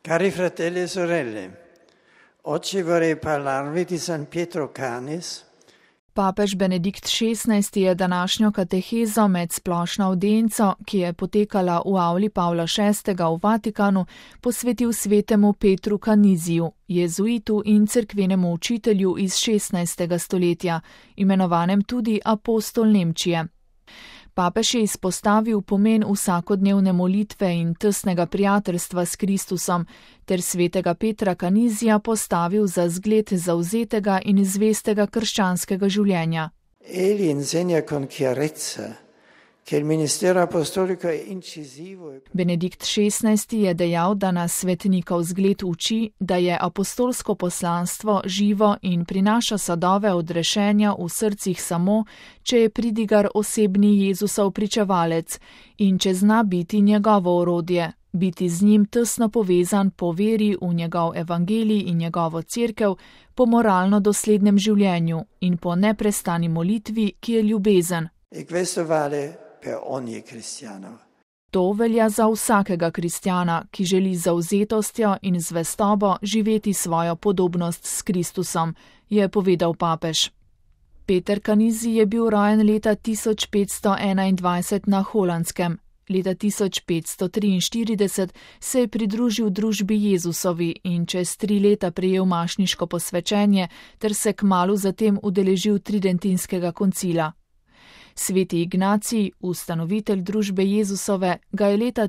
Cari fratelli e sorelle, oggi vorrei parlarvi di San Pietro Canis. Papež Benedikt XVI je današnjo katehezo med splošno avdienco, ki je potekala v avli Pavla VI. V Vatikanu, posvetil svetemu Petru Caniziju, jezuitu in cerkvenemu učitelju iz 16. stoletja, imenovanem tudi apostol Nemčije. Papež je izpostavil pomen vsakodnevne molitve in tesnega prijateljstva s Kristusom ter svetega Petra Canizija postavil za zgled zavzetega in zvestega krščanskega življenja. Egli insegna con chiarezza che il ministero apostolico è incisivo. Benedikt XVI je dejal, da nas svetnikov zgled uči, da je apostolsko poslanstvo živo in prinaša sadove odrešenja v srcih samo, če je pridigar osebni Jezusov pričevalec in če zna biti njegovo orodje, biti z njim tesno povezan po veri v njegov evangelij in njegovo cerkev, po moralno doslednem življenju in po neprestani molitvi, ki je ljubezen. E questo vale per ogni cristiano. To velja za vsakega kristjana, ki želi z zavzetostjo in zvestobo živeti svojo podobnost s Kristusom, je povedal papež. Peter Canizij je bil rojen leta 1521 na Holandskem. Leta 1543 se je pridružil družbi Jezusovi in čez 3 leta prejel mašniško posvečenje ter se kmalu zatem udeležil Tridentinskega koncila. Sveti Ignacij, ustanovitelj družbe Jezusove, ga je leta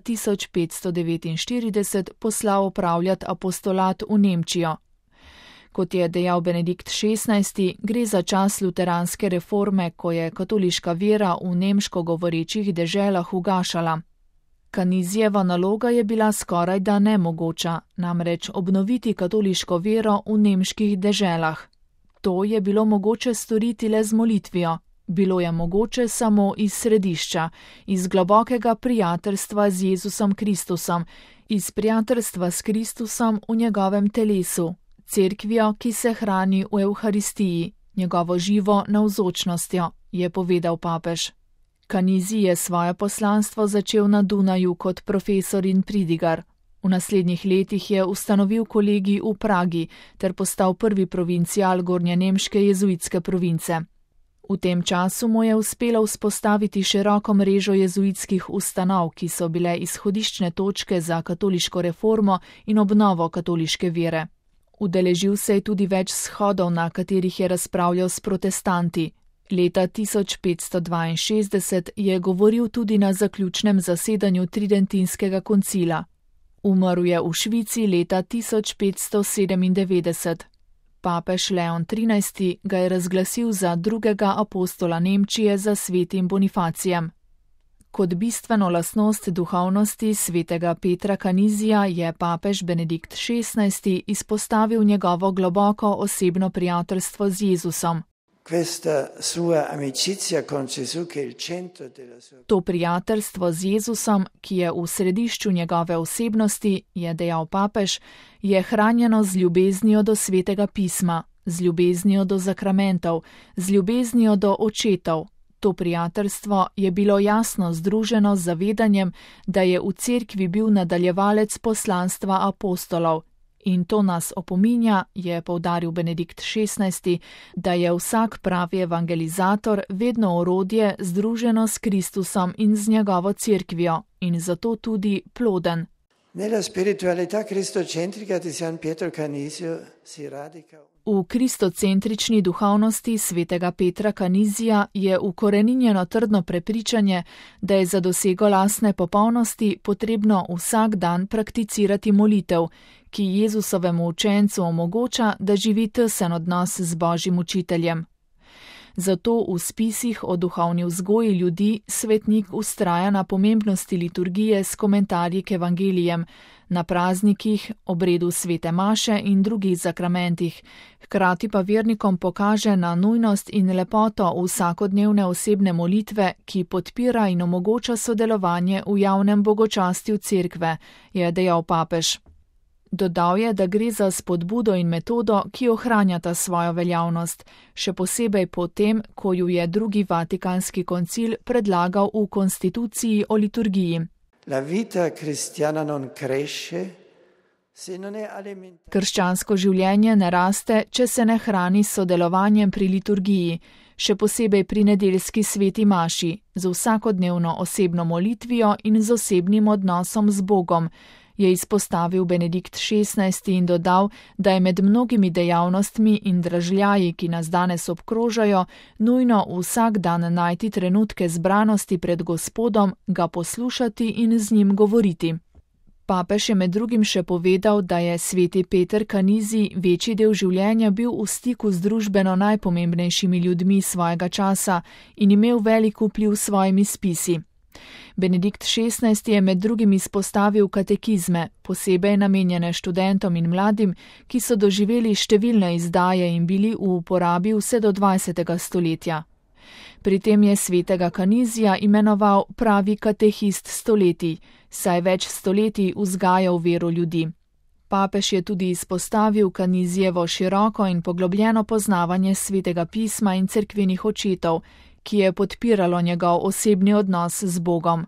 1549 poslal opravljati apostolat v Nemčijo. Kot je dejal Benedikt XVI, gre za čas luteranske reforme, ko je katoliška vera v nemško govorečih deželah ugašala. Canizijeva naloga je bila skorajda nemogoča, namreč obnoviti katoliško vero v nemških deželah. To je bilo mogoče storiti le z molitvijo. Bilo je mogoče samo iz središča, iz globokega prijateljstva z Jezusom Kristusom, iz prijateljstva s Kristusom v njegovem telesu, cerkvijo, ki se hrani v Evharistiji, njegovo živo navzočnostjo, je povedal papež. Canizij je svoje poslanstvo začel na Dunaju kot profesor in pridigar. V naslednjih letih je ustanovil kolegij v Pragi ter postal prvi provincial gornjenemške jezuitske province. V tem času mu je uspelo vzpostaviti široko mrežo jezuitskih ustanov, ki so bile izhodiščne točke za katoliško reformo in obnovo katoliške vere. Udeležil se je tudi več shodov, na katerih je razpravljal s protestanti. Leta 1562 je govoril tudi na zaključnem zasedanju Tridentinskega koncila. Umrl je v Švici leta 1597. Papež Leon XIII. Ga je razglasil za drugega apostola Nemčije za svetim Bonifacijem. Kot bistveno lastnost duhovnosti svetega Petra Canizija je papež Benedikt XVI. Izpostavil njegovo globoko osebno prijateljstvo z Jezusom. To prijateljstvo z Jezusom, ki je v središču njegove osebnosti, je dejal papež, je hranjeno z ljubeznijo do svetega pisma, z ljubeznijo do zakramentov, z ljubeznijo do očetov. To prijateljstvo je bilo jasno združeno z zavedanjem, da je v cerkvi bil nadaljevalec poslanstva apostolov. In to nas opominja, je poudaril Benedikt XVI., da je vsak pravi evangelizator vedno orodje združeno s Kristusom in z njegovo cerkvijo in zato tudi ploden. Nella spiritualità cristocentrica di San Pietro Canizio si radica. V kristocentrični duhovnosti svetega Petra Canizija je ukoreninjeno trdno prepričanje, da je za dosego lastne popolnosti potrebno vsak dan prakticirati molitev, ki Jezusovemu učencu omogoča, da živi tesen odnos z Božjim učiteljem. Zato v spisih o duhovni vzgoji ljudi svetnik vztraja na pomembnosti liturgije s komentarji k evangelijem, na praznikih, obredu svete maše in drugih zakramentih, hkrati pa vernikom pokaže na nujnost in lepoto vsakodnevne osebne molitve, ki podpira in omogoča sodelovanje v javnem bogočastju cerkve, je dejal papež. Dodal je, da gre za spodbudo in metodo, ki ohranjata svojo veljavnost, še posebej potem, ko ju je drugi Vatikanski koncil predlagal v konstituciji o liturgiji. La vita cristiana non cresce Krščansko življenje ne raste, če se ne hrani s sodelovanjem pri liturgiji, še posebej pri nedeljski sveti maši, z vsakodnevno osebno molitvijo in z osebnim odnosom z Bogom, je izpostavil Benedikt XVI in dodal, da je med mnogimi dejavnostmi in dražljaji, ki nas danes obkrožajo, nujno vsak dan najti trenutke zbranosti pred Gospodom, ga poslušati in z njim govoriti. Papež je med drugim še povedal, da je sveti Peter Canisi večji del življenja bil v stiku z družbeno najpomembnejšimi ljudmi svojega časa in imel velik vpliv s svojimi spisi. Benedikt XVI je med drugim izpostavil katekizme, posebej namenjene študentom in mladim, ki so doživeli številne izdaje in bili v uporabi vse do 20. stoletja. Pri tem je svetega Canisija imenoval pravi katehist stoletij, saj več stoletij vzgajal vero ljudi. Papež je tudi izpostavil Canisijevo široko in poglobljeno poznavanje svetega pisma in cerkvenih očetov, ki je podpiralo njegov osebni odnos z Bogom.